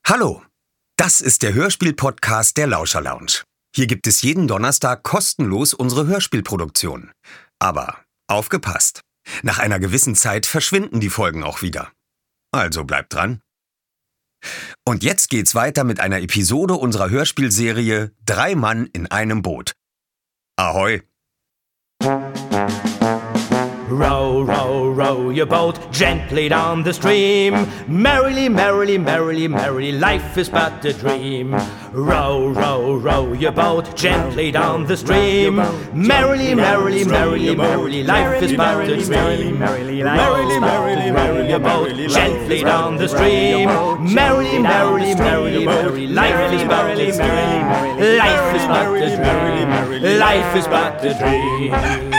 Hallo, das ist der Hörspiel-Podcast der Lauscher Lounge. Hier gibt es jeden Donnerstag kostenlos unsere Hörspielproduktion. Aber aufgepasst, nach einer gewissen Zeit verschwinden die Folgen auch wieder. Also bleibt dran. Und jetzt geht's weiter mit einer Episode unserer Hörspielserie 3 Mann in einem Boot. Ahoi! Row, row, row your boat gently down the stream. Merrily, merrily, merrily, merrily, life is but a dream. Row, row, row your boat gently down the stream. Merrily, merrily, merrily, merrily, life is but a dream. Merrily, merrily, merrily, your boat gently down the stream. Merrily, merrily, merrily, merrily, life is but a dream. Life is but a dream. Life is but a dream.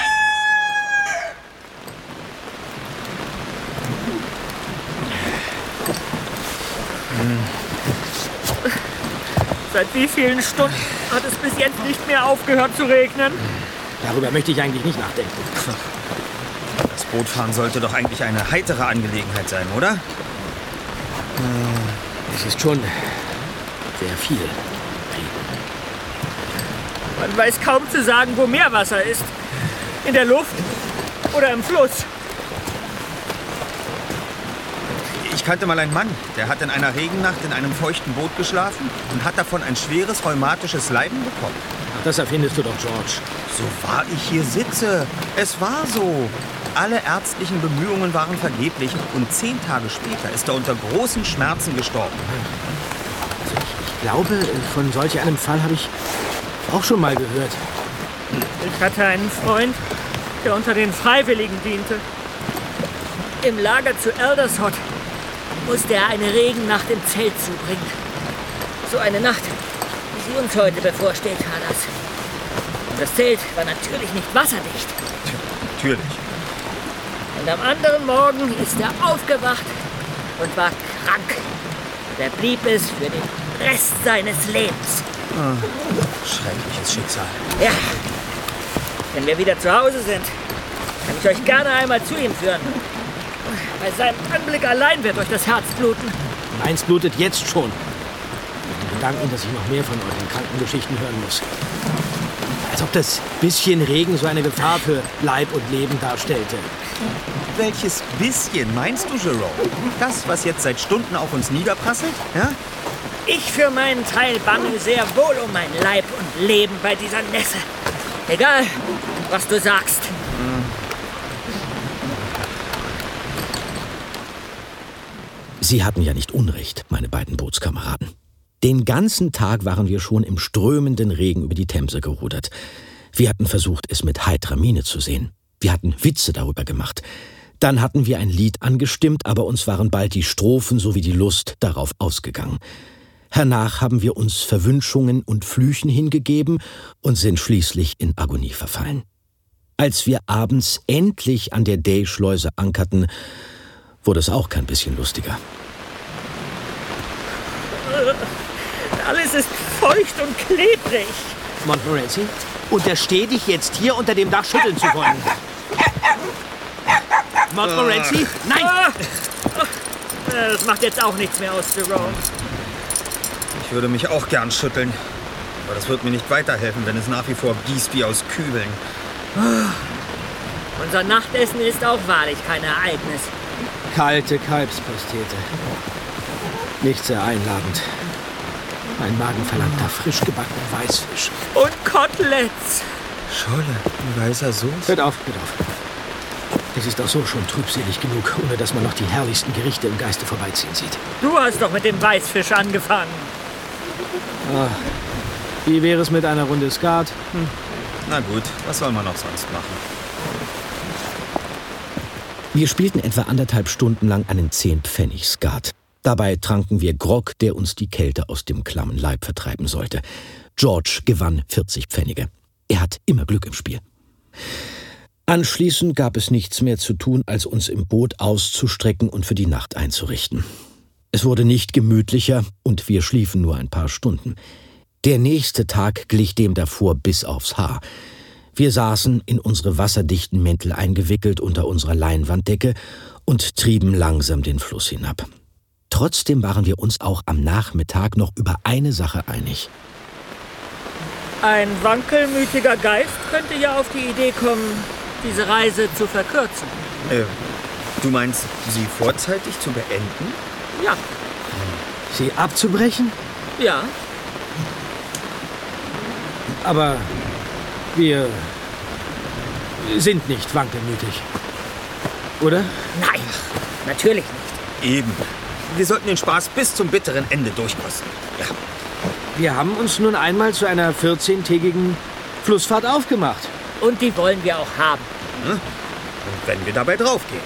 Seit wie vielen Stunden hat es bis jetzt nicht mehr aufgehört zu regnen? Darüber möchte ich eigentlich nicht nachdenken. Das Bootfahren sollte doch eigentlich eine heitere Angelegenheit sein, oder? Es ist schon sehr viel. Man weiß kaum zu sagen, wo Meerwasser ist. In der Luft oder im Fluss. Ich kannte mal einen Mann, der hat in einer Regennacht in einem feuchten Boot geschlafen und hat davon ein schweres rheumatisches Leiden bekommen. Ach, das erfindest du doch, George. So wahr ich hier sitze. Es war so. Alle ärztlichen Bemühungen waren vergeblich und 10 Tage später ist er unter großen Schmerzen gestorben. Also ich glaube, von solch einem Fall habe ich auch schon mal gehört. Ich hatte einen Freund, der unter den Freiwilligen diente. Im Lager zu Aldershot musste er eine Regennacht im Zelt zubringen. So eine Nacht, wie sie uns heute bevorsteht, Hadas. Und das Zelt war natürlich nicht wasserdicht. Natürlich. Und am anderen Morgen ist er aufgewacht und war krank. Da blieb es für den Rest seines Lebens. Schreckliches Schicksal. Ja, wenn wir wieder zu Hause sind, kann ich euch gerne einmal zu ihm führen. Bei seinem Anblick allein wird euch das Herz bluten. Meins blutet jetzt schon. Mit dem Gedanken, dass ich noch mehr von euren Krankengeschichten hören muss. Als ob das bisschen Regen so eine Gefahr für Leib und Leben darstellte. Welches bisschen meinst du, Jerome? Das, was jetzt seit Stunden auf uns niederprasselt? Ja? Ich für meinen Teil bange sehr wohl um mein Leib und Leben bei dieser Nässe. Egal, was du sagst. Sie hatten ja nicht Unrecht, meine beiden Bootskameraden. Den ganzen Tag waren wir schon im strömenden Regen über die Themse gerudert. Wir hatten versucht, es mit heiterer Miene zu sehen. Wir hatten Witze darüber gemacht. Dann hatten wir ein Lied angestimmt, aber uns waren bald die Strophen sowie die Lust darauf ausgegangen. Hernach haben wir uns Verwünschungen und Flüchen hingegeben und sind schließlich in Agonie verfallen. Als wir abends endlich an der Day-Schleuse ankerten, wurde es auch kein bisschen lustiger. Alles ist feucht und klebrig. Montmorency, untersteh dich jetzt hier unter dem Dach schütteln zu wollen. Montmorency, nein! Das macht jetzt auch nichts mehr aus, Jerome. Ich würde mich auch gern schütteln. Aber das wird mir nicht weiterhelfen, wenn es nach wie vor gießt wie aus Kübeln. Unser Nachtessen ist auch wahrlich kein Ereignis. Kalte Kalbspastete. Nicht sehr einladend. Mein Magen verlangt nach frisch gebackenen Weißfisch. Und Koteletts. Scholle, ein weißer Soße. Hört auf, hört auf. Es ist auch so schon trübselig genug, ohne dass man noch die herrlichsten Gerichte im Geiste vorbeiziehen sieht. Du hast doch mit dem Weißfisch angefangen. Wie wäre es mit einer Runde Skat? Na gut, was soll man noch sonst machen? Wir spielten etwa 1,5 Stunden lang einen 10-Pfennig-Skat. Dabei tranken wir Grog, der uns die Kälte aus dem klammen Leib vertreiben sollte. George gewann 40 Pfennige. Er hat immer Glück im Spiel. Anschließend gab es nichts mehr zu tun, als uns im Boot auszustrecken und für die Nacht einzurichten. Es wurde nicht gemütlicher und wir schliefen nur ein paar Stunden. Der nächste Tag glich dem davor bis aufs Haar. Wir saßen in unsere wasserdichten Mäntel eingewickelt unter unserer Leinwanddecke und trieben langsam den Fluss hinab. Trotzdem waren wir uns auch am Nachmittag noch über eine Sache einig. Ein wankelmütiger Geist könnte ja auf die Idee kommen, diese Reise zu verkürzen. Du meinst, sie vorzeitig zu beenden? Ja. Sie abzubrechen? Ja. Aber wir sind nicht wankelmütig. Oder? Nein, natürlich nicht. Eben. Wir sollten den Spaß bis zum bitteren Ende durchkosten. Ja. Wir haben uns nun einmal zu einer 14-tägigen Flussfahrt aufgemacht. Und die wollen wir auch haben. Und wenn wir dabei draufgehen.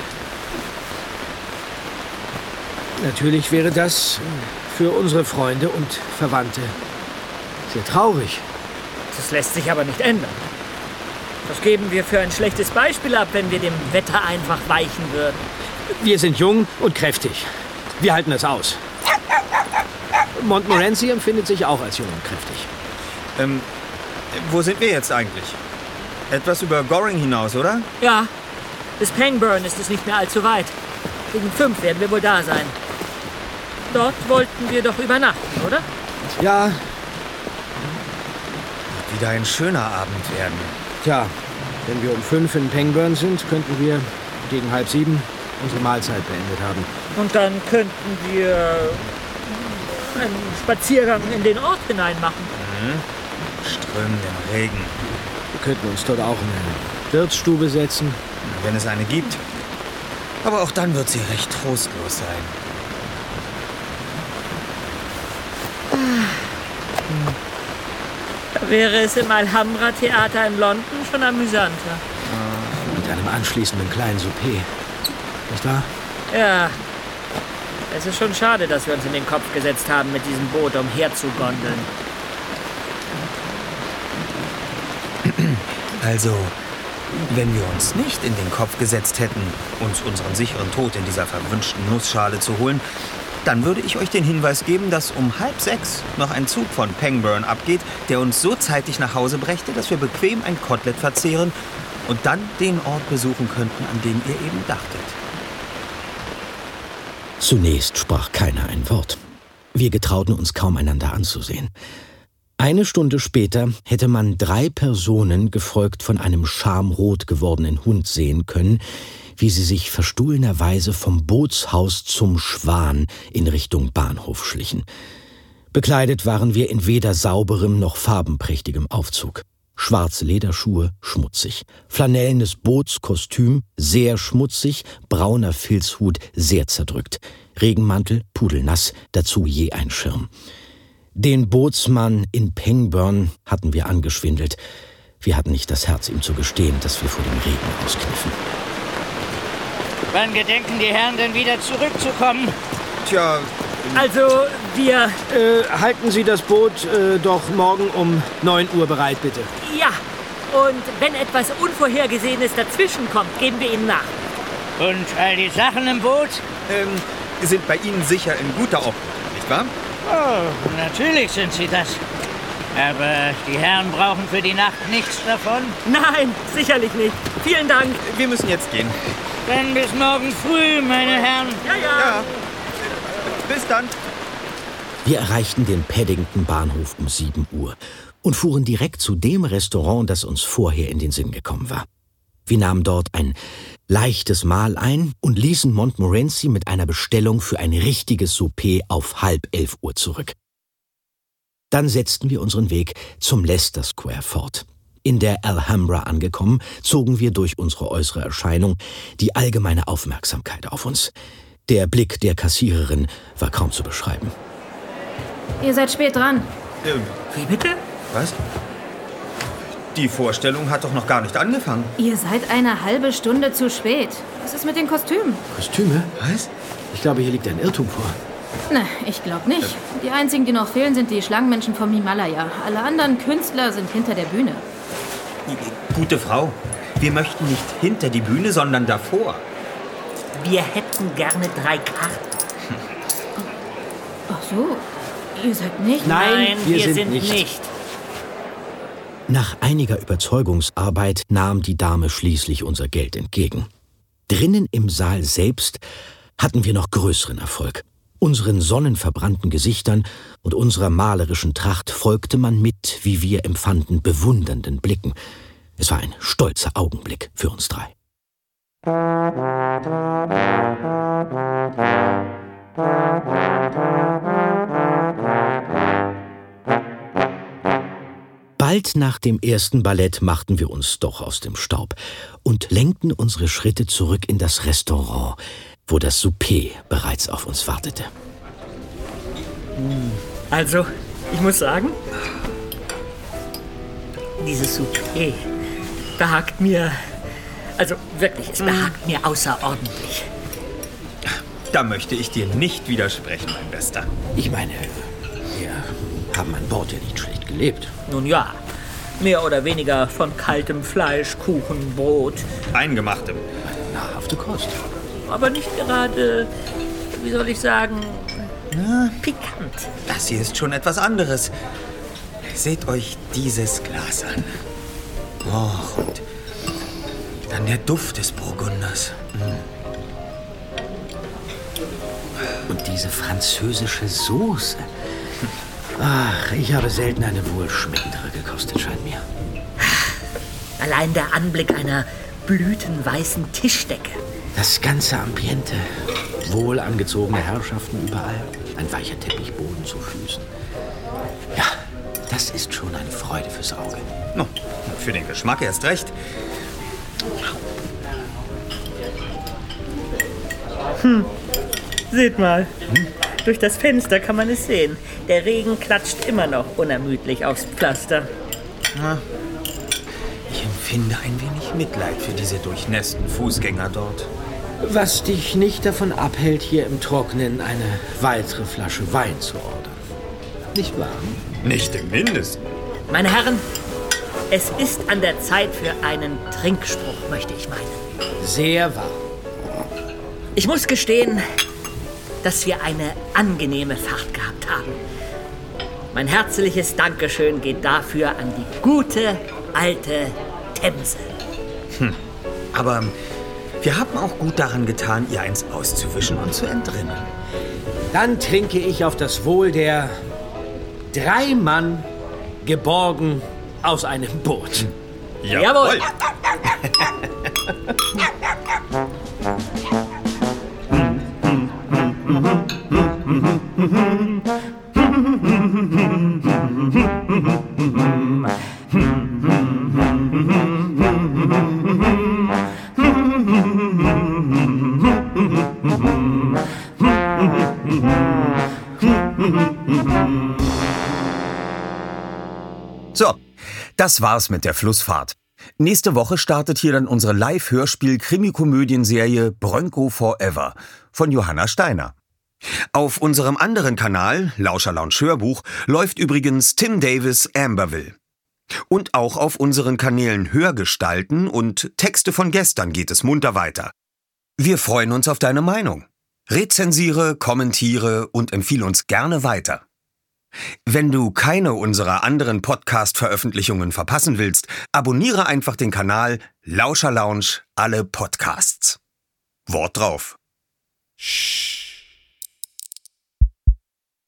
Natürlich wäre das für unsere Freunde und Verwandte sehr traurig. Das lässt sich aber nicht ändern. Das geben wir für ein schlechtes Beispiel ab, wenn wir dem Wetter einfach weichen würden. Wir sind jung und kräftig. Wir halten das aus. Montmorency empfindet sich auch als jung und kräftig. Wo sind wir jetzt eigentlich? Etwas über Goring hinaus, oder? Ja, bis Pangburn ist es nicht mehr allzu weit. Gegen 5 werden wir wohl da sein. Dort wollten wir doch übernachten, oder? Ja, Wird wieder ein schöner Abend werden. tja, wenn wir um 5 in Pangburn sind, könnten wir gegen 6:30 unsere Mahlzeit beendet haben. Und dann könnten wir einen Spaziergang in den Ort hinein machen. Strömenden Regen, Wir könnten uns dort auch in eine Wirtsstube setzen. wenn es eine gibt. Aber auch dann wird sie recht trostlos sein. Da wäre es im Alhambra-Theater in London schon amüsanter. Mit einem anschließenden kleinen Souper. Nicht wahr? Ja, es ist schon schade, dass wir uns in den Kopf gesetzt haben, mit diesem Boot umherzugondeln. Also, wenn wir uns nicht in den Kopf gesetzt hätten, uns unseren sicheren Tod in dieser verwünschten Nussschale zu holen, dann würde ich euch den Hinweis geben, dass um 5:30 noch ein Zug von Pangburn abgeht, der uns so zeitig nach Hause brächte, dass wir bequem ein Kotelett verzehren und dann den Ort besuchen könnten, an den ihr eben dachtet. Zunächst sprach keiner ein Wort. Wir getrauten uns kaum einander anzusehen. Eine Stunde später hätte man 3 Personen, gefolgt von einem schamrot gewordenen Hund, sehen können, wie sie sich verstohlenerweise vom Bootshaus zum Schwan in Richtung Bahnhof schlichen. Bekleidet waren wir in weder sauberem noch farbenprächtigem Aufzug. Schwarze Lederschuhe, schmutzig. Flanellenes Bootskostüm, sehr schmutzig. Brauner Filzhut, sehr zerdrückt. Regenmantel, pudelnass, dazu je ein Schirm. Den Bootsmann in Pangburn hatten wir angeschwindelt. Wir hatten nicht das Herz, ihm zu gestehen, dass wir vor dem Regen auskniffen. Wann gedenken die Herren denn wieder zurückzukommen? Tja, Also, wir... Halten Sie das Boot doch morgen um 9 Uhr bereit, bitte. Ja, und wenn etwas Unvorhergesehenes dazwischenkommt, geben wir Ihnen nach. Und all die Sachen im Boot? sind bei Ihnen sicher in guter Obhut, nicht wahr? Oh, natürlich sind sie das. Aber die Herren brauchen für die Nacht nichts davon. Nein, sicherlich nicht. Vielen Dank. Wir müssen jetzt gehen. Dann bis morgen früh, meine Herren. Ja. Bis dann. Wir erreichten den Paddington-Bahnhof um 7 Uhr und fuhren direkt zu dem Restaurant, das uns vorher in den Sinn gekommen war. Wir nahmen dort ein leichtes Mahl ein und ließen Montmorency mit einer Bestellung für ein richtiges Souper auf 10:30 Uhr zurück. Dann setzten wir unseren Weg zum Leicester Square fort. In der Alhambra angekommen, zogen wir durch unsere äußere Erscheinung die allgemeine Aufmerksamkeit auf uns. Der Blick der Kassiererin war kaum zu beschreiben. Ihr seid spät dran. Wie bitte? Was? Die Vorstellung hat doch noch gar nicht angefangen. Ihr seid eine halbe Stunde zu spät. Was ist mit den Kostümen? Kostüme? Was? Ich glaube, hier liegt ein Irrtum vor. Ne, ich glaube nicht. Die einzigen, die noch fehlen, sind die Schlangenmenschen vom Himalaya. Alle anderen Künstler sind hinter der Bühne. Gute Frau, wir möchten nicht hinter die Bühne, sondern davor. Wir hätten gerne 3 Karten. Ach so, ihr seid nicht... Nein, wir sind nicht. nicht. Nach einiger Überzeugungsarbeit nahm die Dame schließlich unser Geld entgegen. Drinnen im Saal selbst hatten wir noch größeren Erfolg. Unseren sonnenverbrannten Gesichtern und unserer malerischen Tracht folgte man mit, wie wir empfanden, bewundernden Blicken. Es war ein stolzer Augenblick für uns drei. Bald nach dem ersten Ballett machten wir uns doch aus dem Staub und lenkten unsere Schritte zurück in das Restaurant, wo das Souper bereits auf uns wartete. Also, ich muss sagen, dieses Souper behagt mir, also wirklich, es behagt mir außerordentlich. Da möchte ich dir nicht widersprechen, mein Bester. Ich meine, wir haben an Bord ja nicht schlecht gelebt. Nun ja, mehr oder weniger von kaltem Fleisch, Kuchen, Brot. Eingemachtem. Nahrhafte Kost. Aber nicht gerade, wie soll ich sagen, pikant. Das hier ist schon etwas anderes. Seht euch dieses Glas an. Och, und dann der Duft des Burgunders. Und diese französische Soße. Ach, ich habe selten eine wohlschmeckendere gekostet, scheint mir. Allein der Anblick einer blütenweißen Tischdecke. Das ganze Ambiente. Wohl angezogene Herrschaften überall. Ein weicher Teppichboden zu Füßen. Ja, das ist schon eine Freude fürs Auge. No, für den Geschmack erst recht. Seht mal, durch das Fenster kann man es sehen. Der Regen klatscht immer noch unermüdlich aufs Pflaster. Ich empfinde ein wenig Mitleid für diese durchnässten Fußgänger dort. Was dich nicht davon abhält, hier im Trockenen eine weitere Flasche Wein zu ordern. Nicht wahr? Nicht im Mindesten. Meine Herren, es ist an der Zeit für einen Trinkspruch, möchte ich meinen. Sehr wahr. Ich muss gestehen, dass wir eine angenehme Fahrt gehabt haben. Mein herzliches Dankeschön geht dafür an die gute, alte Themse. Aber wir haben auch gut daran getan, ihr eins auszuwischen und zu entrinnen. Dann trinke ich auf das Wohl der 3 Mann geborgen aus einem Boot. Jawohl! So, das war's mit der Flussfahrt. Nächste Woche startet hier dann unsere Live-Hörspiel-Krimikomödienserie Brönko Forever von Johanna Steiner. Auf unserem anderen Kanal, Lauscher Lounge Hörbuch, läuft übrigens Tim Davis Amberville. Und auch auf unseren Kanälen Hörgestalten und Texte von gestern geht es munter weiter. Wir freuen uns auf deine Meinung. Rezensiere, kommentiere und empfehle uns gerne weiter. Wenn du keine unserer anderen Podcast-Veröffentlichungen verpassen willst, abonniere einfach den Kanal Lauscher Lounge alle Podcasts. Wort drauf.